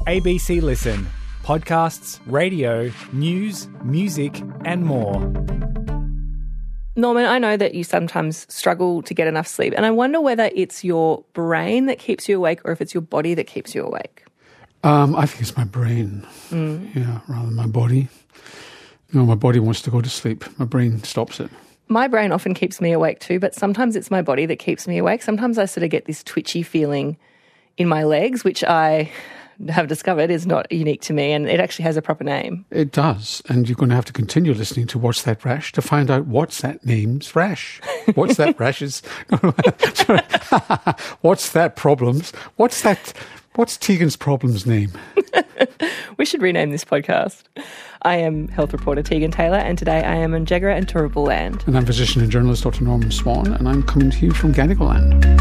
ABC Listen. Podcasts, radio, news, music and more. Norman, I know that you sometimes struggle to get enough sleep, and I wonder whether it's your brain that keeps you awake or if it's your body that keeps you awake. I think it's my brain, rather than my body. My body wants to go to sleep. My brain stops it. My brain often keeps me awake too, but sometimes it's my body that keeps me awake. Sometimes I sort of get this twitchy feeling in my legs, which I have discovered is not unique to me, and it actually has a proper name. It does, and you're going to have to continue listening to What's That Rash to find out what's that name's rash. What's that rash's... What's that problems? What's Tegan's problems name? We should rename this podcast. I am health reporter Tegan Taylor, and today I am in Jaggera and Turrbal land. And I'm physician and journalist Dr. Norman Swan, and I'm coming to you from Gadigal land.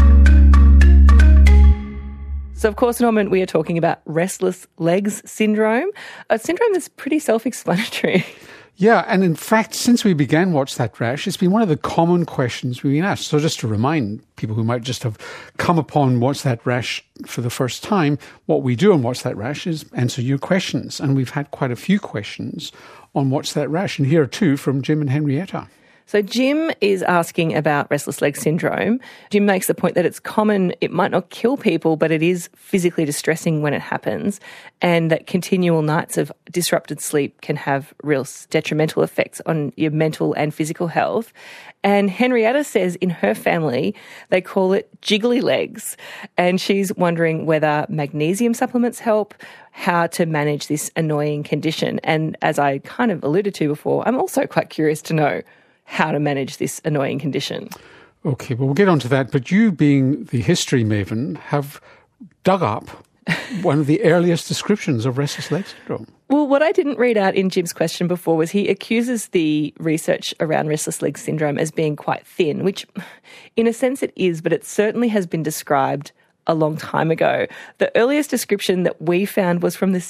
So, of course, Norman, we are talking about restless legs syndrome, a syndrome that's pretty self-explanatory. Yeah, and in fact, since we began What's That Rash, it's been one of the common questions we've been asked. So just to remind people who might just have come upon What's That Rash for the first time, what we do on What's That Rash is answer your questions. And we've had quite a few questions on What's That Rash. And here are two from Jim and Henrietta. So Jim is asking about restless leg syndrome. Jim makes the point that it's common, it might not kill people, but it is physically distressing when it happens, and that continual nights of disrupted sleep can have real detrimental effects on your mental and physical health. And Henrietta says in her family, they call it jiggly legs. And she's wondering whether magnesium supplements help, how to manage this annoying condition. And as I kind of alluded to before, I'm also quite curious to know how to manage this annoying condition. Okay, well, we'll get on to that. But you, being the history maven, have dug up one of the earliest descriptions of restless leg syndrome. Well, what I didn't read out in Jim's question before was he accuses the research around restless leg syndrome as being quite thin, which in a sense it is, but it certainly has been described a long time ago. The earliest description that we found was from the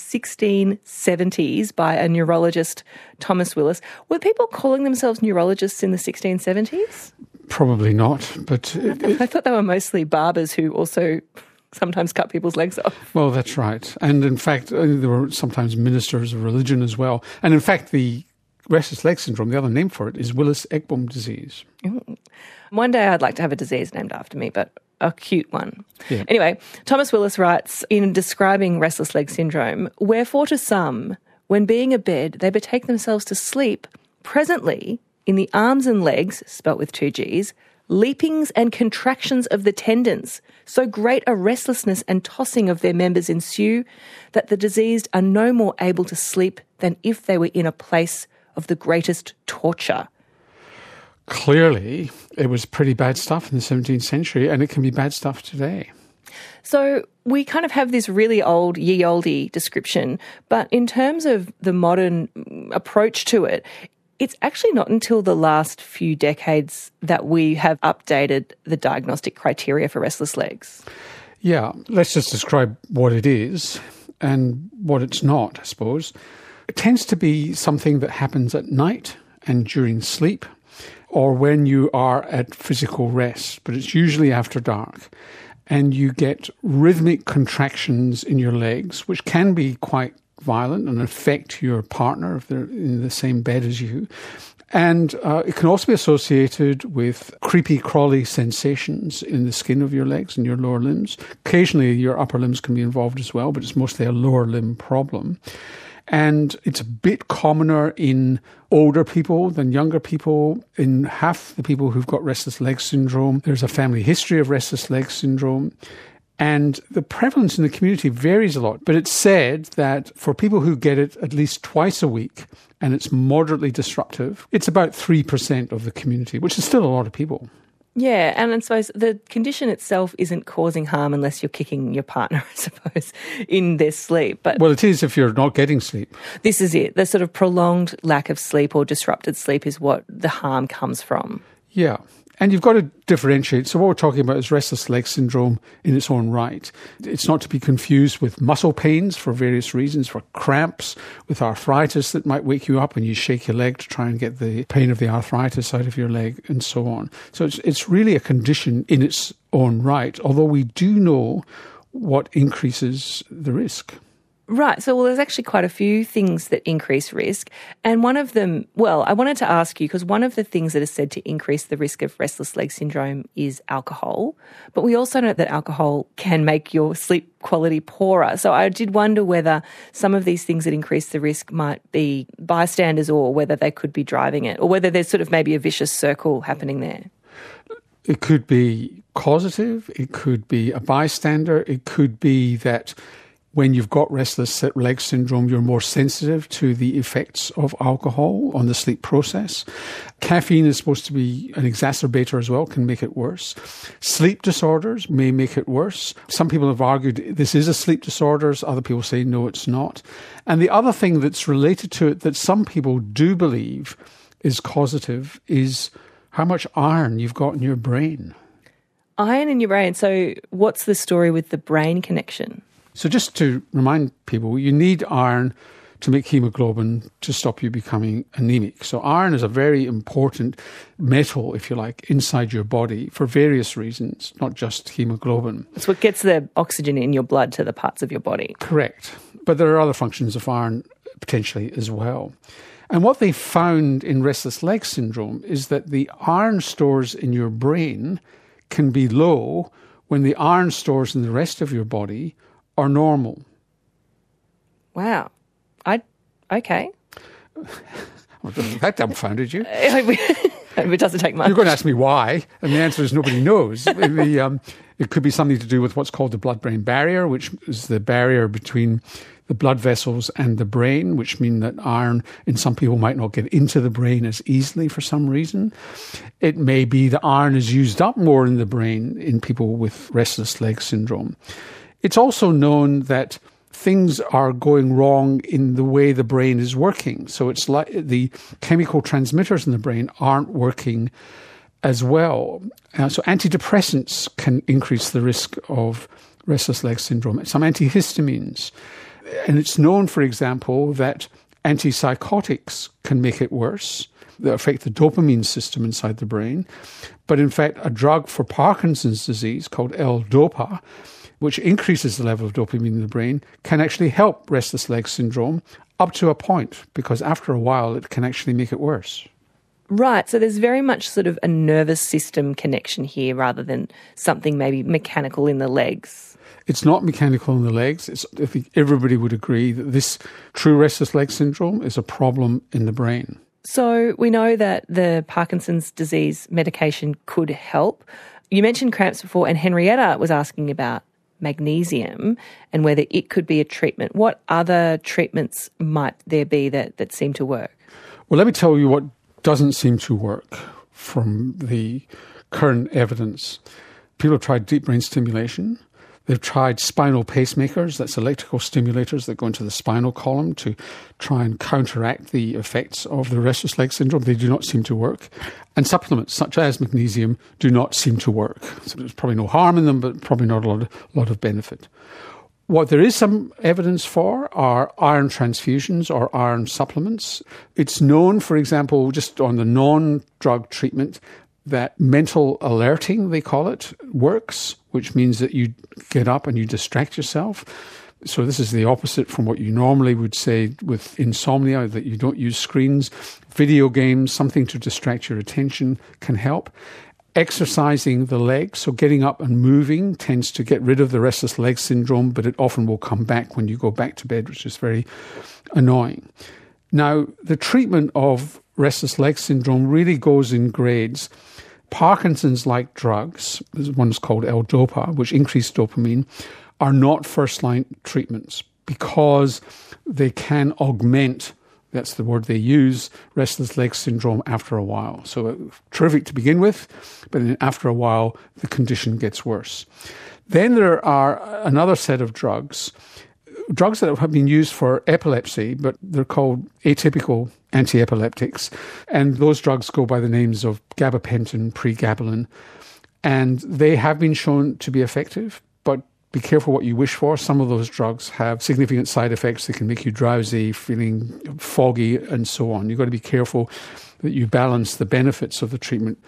1670s by a neurologist, Thomas Willis. Were people calling themselves neurologists in the 1670s? Probably not, but... I thought they were mostly barbers who also sometimes cut people's legs off. Well, that's right. And in fact, there were sometimes ministers of religion as well. And in fact, the restless leg syndrome, the other name for it, is Willis-Ekbom disease. One day I'd like to have a disease named after me, but a cute one. Yeah. Anyway, Thomas Willis writes, in describing restless leg syndrome, wherefore to some, when being abed, they betake themselves to sleep, presently, in the arms and legs, spelt with two Gs, leapings and contractions of the tendons, so great a restlessness and tossing of their members ensue, that the diseased are no more able to sleep than if they were in a place of the greatest torture. Clearly, it was pretty bad stuff in the 17th century, and it can be bad stuff today. So we kind of have this really old, ye olde description, but in terms of the modern approach to it, it's actually not until the last few decades that we have updated the diagnostic criteria for restless legs. Yeah, let's just describe what it is and what it's not, I suppose. It tends to be something that happens at night and during sleep, or when you are at physical rest, but it's usually after dark. And you get rhythmic contractions in your legs, which can be quite violent and affect your partner if they're in the same bed as you. And it can also be associated with creepy, crawly sensations in the skin of your legs and your lower limbs. Occasionally your upper limbs can be involved as well, but it's mostly a lower limb problem. And it's a bit commoner in older people than younger people. In half the people who've got restless leg syndrome, there's a family history of restless leg syndrome. And the prevalence in the community varies a lot. But it's said that for people who get it at least twice a week and it's moderately disruptive, it's about 3% of the community, which is still a lot of people. Yeah, and I suppose the condition itself isn't causing harm unless you're kicking your partner, I suppose, in their sleep. But well, it is if you're not getting sleep. This is it. The sort of prolonged lack of sleep or disrupted sleep is what the harm comes from. Yeah. And you've got to differentiate. So what we're talking about is restless leg syndrome in its own right. It's not to be confused with muscle pains for various reasons, for cramps, with arthritis that might wake you up when you shake your leg to try and get the pain of the arthritis out of your leg, and so on. So it's really a condition in its own right, although we do know what increases the risk. Right. So, there's actually quite a few things that increase risk. And one of them, I wanted to ask you, because one of the things that is said to increase the risk of restless leg syndrome is alcohol. But we also know that alcohol can make your sleep quality poorer. So I did wonder whether some of these things that increase the risk might be bystanders, or whether they could be driving it, or whether there's sort of maybe a vicious circle happening there. It could be causative. It could be a bystander. It could be that when you've got restless leg syndrome, you're more sensitive to the effects of alcohol on the sleep process. Caffeine is supposed to be an exacerbator as well, can make it worse. Sleep disorders may make it worse. Some people have argued this is a sleep disorder. Other people say no, it's not. And the other thing that's related to it that some people do believe is causative is how much iron you've got in your brain. Iron in your brain. So what's the story with the brain connection? So just to remind people, you need iron to make hemoglobin to stop you becoming anemic. So iron is a very important metal, if you like, inside your body for various reasons, not just hemoglobin. It's what gets the oxygen in your blood to the parts of your body. Correct. But there are other functions of iron potentially as well. And what they found in restless leg syndrome is that the iron stores in your brain can be low when the iron stores in the rest of your body are normal. Wow. Okay. That dumbfounded you. It doesn't take much. You're going to ask me why, and the answer is nobody knows. It could be something to do with what's called the blood-brain barrier, which is the barrier between the blood vessels and the brain, which mean that iron in some people might not get into the brain as easily for some reason. It may be that iron is used up more in the brain in people with restless leg syndrome. It's also known that things are going wrong in the way the brain is working. So it's like the chemical transmitters in the brain aren't working as well. So antidepressants can increase the risk of restless leg syndrome. Some antihistamines. And it's known, for example, that antipsychotics can make it worse. They affect the dopamine system inside the brain. But in fact, a drug for Parkinson's disease called L-Dopa, which increases the level of dopamine in the brain, can actually help restless leg syndrome up to a point, because after a while it can actually make it worse. Right, so there's very much sort of a nervous system connection here rather than something maybe mechanical in the legs. It's not mechanical in the legs. I think everybody would agree that this true restless leg syndrome is a problem in the brain. So we know that the Parkinson's disease medication could help. You mentioned cramps before, and Henrietta was asking about magnesium and whether it could be a treatment. What other treatments might there be that seem to work? Well, let me tell you what doesn't seem to work from the current evidence. People have tried deep brain stimulation. They've tried spinal pacemakers, that's electrical stimulators that go into the spinal column to try and counteract the effects of the restless leg syndrome. They do not seem to work. And supplements such as magnesium do not seem to work. So there's probably no harm in them, but probably not a lot of benefit. What there is some evidence for are iron transfusions or iron supplements. It's known, for example, just on the non-drug treatment, that mental alerting, they call it, works, which means that you get up and you distract yourself. So this is the opposite from what you normally would say with insomnia, that you don't use screens. Video games, something to distract your attention, can help. Exercising the legs, so getting up and moving, tends to get rid of the restless leg syndrome, but it often will come back when you go back to bed, which is very annoying. Now, the treatment of restless leg syndrome really goes in grades. Parkinson's-like drugs, one is called L-Dopa, which increase dopamine, are not first-line treatments because they can augment, that's the word they use, restless leg syndrome after a while. So terrific to begin with, but then after a while the condition gets worse. Then there are another set of drugs that have been used for epilepsy, but they're called atypical antiepileptics. And those drugs go by the names of gabapentin, pregabalin. And they have been shown to be effective, but be careful what you wish for. Some of those drugs have significant side effects. They can make you drowsy, feeling foggy, and so on. You've got to be careful that you balance the benefits of the treatment.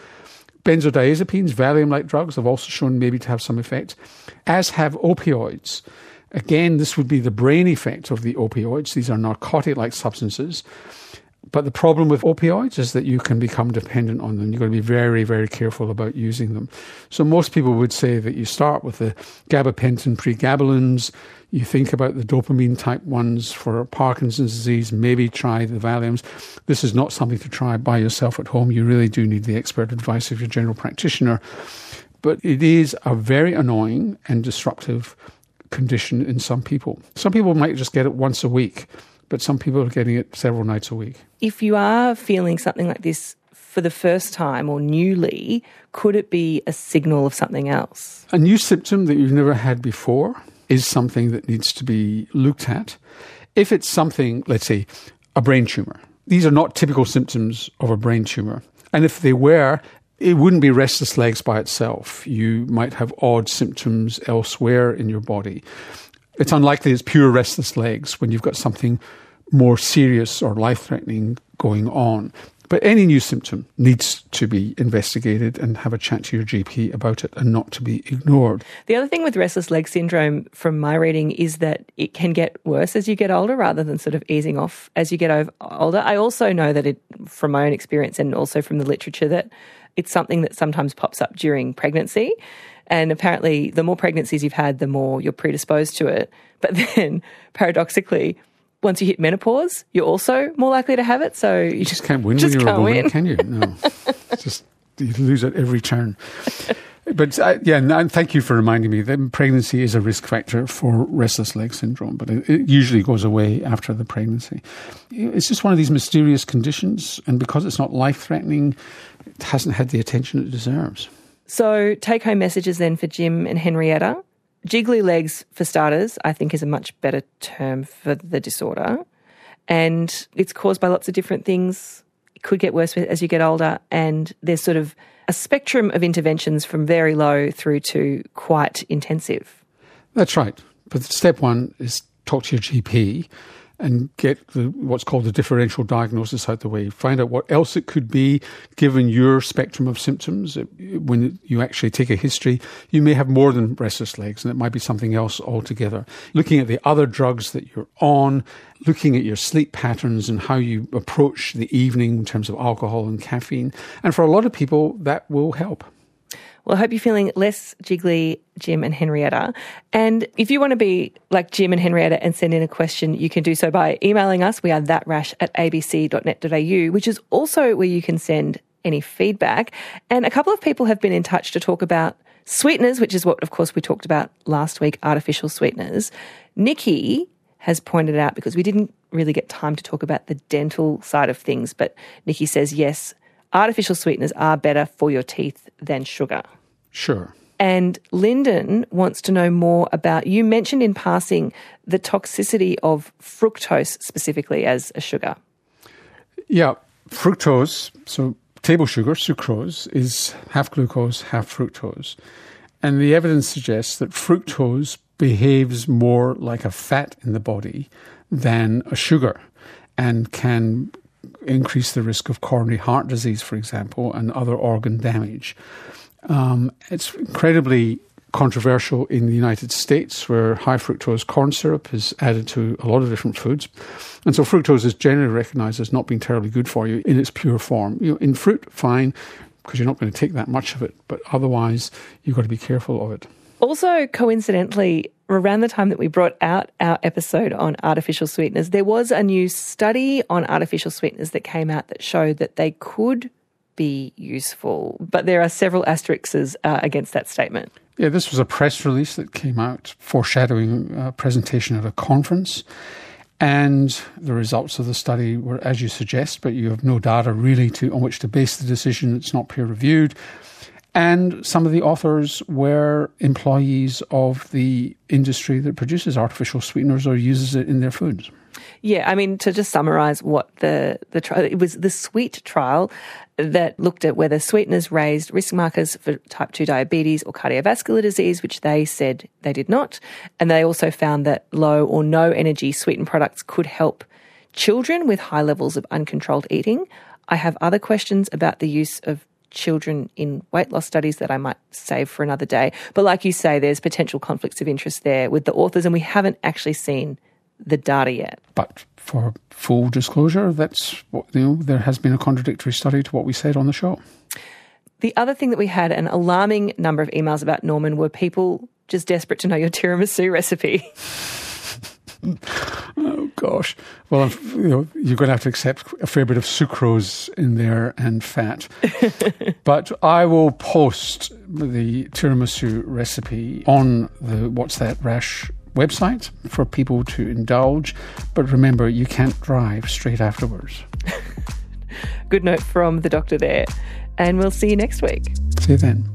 Benzodiazepines, Valium-like drugs, have also shown maybe to have some effect, as have opioids. Again, this would be the brain effect of the opioids. These are narcotic-like substances. But the problem with opioids is that you can become dependent on them. You've got to be very, very careful about using them. So most people would say that you start with the gabapentin pregabalins, you think about the dopamine type ones for Parkinson's disease, maybe try the Valiums. This is not something to try by yourself at home. You really do need the expert advice of your general practitioner. But it is a very annoying and disruptive condition in some people. Some people might just get it once a week, but some people are getting it several nights a week. If you are feeling something like this for the first time or newly, could it be a signal of something else? A new symptom that you've never had before is something that needs to be looked at. If it's something, let's say, a brain tumour, these are not typical symptoms of a brain tumour. And if they were, it wouldn't be restless legs by itself. You might have odd symptoms elsewhere in your body. It's unlikely it's pure restless legs when you've got something more serious or life-threatening going on. But any new symptom needs to be investigated and have a chat to your GP about it and not to be ignored. The other thing with restless leg syndrome, from my reading, is that it can get worse as you get older rather than sort of easing off as you get older. I also know that from my own experience and also from the literature, that it's something that sometimes pops up during pregnancy. And apparently the more pregnancies you've had, the more you're predisposed to it. But then, paradoxically, once you hit menopause, you're also more likely to have it. So you just can't win when you're a woman, can you? No. Just you lose at every turn. But thank you for reminding me that pregnancy is a risk factor for restless leg syndrome, but it usually goes away after the pregnancy. It's just one of these mysterious conditions, and because it's not life-threatening, it hasn't had the attention it deserves. So take-home messages then for Jim and Henrietta. Jiggly legs, for starters, I think is a much better term for the disorder. And it's caused by lots of different things. It could get worse as you get older. And there's sort of a spectrum of interventions from very low through to quite intensive. That's right. But step one is talk to your GP and get what's called the differential diagnosis out the way. Find out what else it could be given your spectrum of symptoms. When you actually take a history, you may have more than restless legs, and it might be something else altogether. Looking at the other drugs that you're on, looking at your sleep patterns and how you approach the evening in terms of alcohol and caffeine. And for a lot of people, that will help. Well, I hope you're feeling less jiggly, Jim and Henrietta. And if you want to be like Jim and Henrietta and send in a question, you can do so by emailing us. We are thatrash@abc.net.au, which is also where you can send any feedback. And a couple of people have been in touch to talk about sweeteners, which is what, of course, we talked about last week, artificial sweeteners. Nikki has pointed out, because we didn't really get time to talk about the dental side of things, but Nikki says, yes, artificial sweeteners are better for your teeth than sugar. Sure. And Lyndon wants to know more about, you mentioned in passing the toxicity of fructose specifically as a sugar. Yeah, fructose, so table sugar, sucrose, is half glucose, half fructose. And the evidence suggests that fructose behaves more like a fat in the body than a sugar and can increase the risk of coronary heart disease, for example, and other organ damage. It's incredibly controversial in the United States, where high fructose corn syrup is added to a lot of different foods. And so fructose is generally recognised as not being terribly good for you in its pure form. In fruit, fine, because you're not going to take that much of it, but otherwise you've got to be careful of it. Also, coincidentally, around the time that we brought out our episode on artificial sweeteners, there was a new study on artificial sweeteners that came out that showed that they could be useful, but there are several asterisks against that statement. Yeah, this was a press release that came out foreshadowing a presentation at a conference, and the results of the study were as you suggest, but you have no data really on which to base the decision. It's not peer-reviewed. And some of the authors were employees of the industry that produces artificial sweeteners or uses it in their foods. Yeah, I mean, to just summarise what the trial, it was the SWEET trial that looked at whether sweeteners raised risk markers for type 2 diabetes or cardiovascular disease, which they said they did not. And they also found that low or no energy sweetened products could help children with high levels of uncontrolled eating. I have other questions about the use of children in weight loss studies that I might save for another day. But like you say, there's potential conflicts of interest there with the authors, and we haven't actually seen the data yet. But for full disclosure, that's what, there has been a contradictory study to what we said on the show. The other thing that we had an alarming number of emails about, Norman, were people just desperate to know your tiramisu recipe. Oh, gosh. Well, you're going to have to accept a fair bit of sucrose in there and fat. But I will post the tiramisu recipe on the What's That Rash website for people to indulge. But remember, you can't drive straight afterwards. Good note from the doctor there. And we'll see you next week. See you then.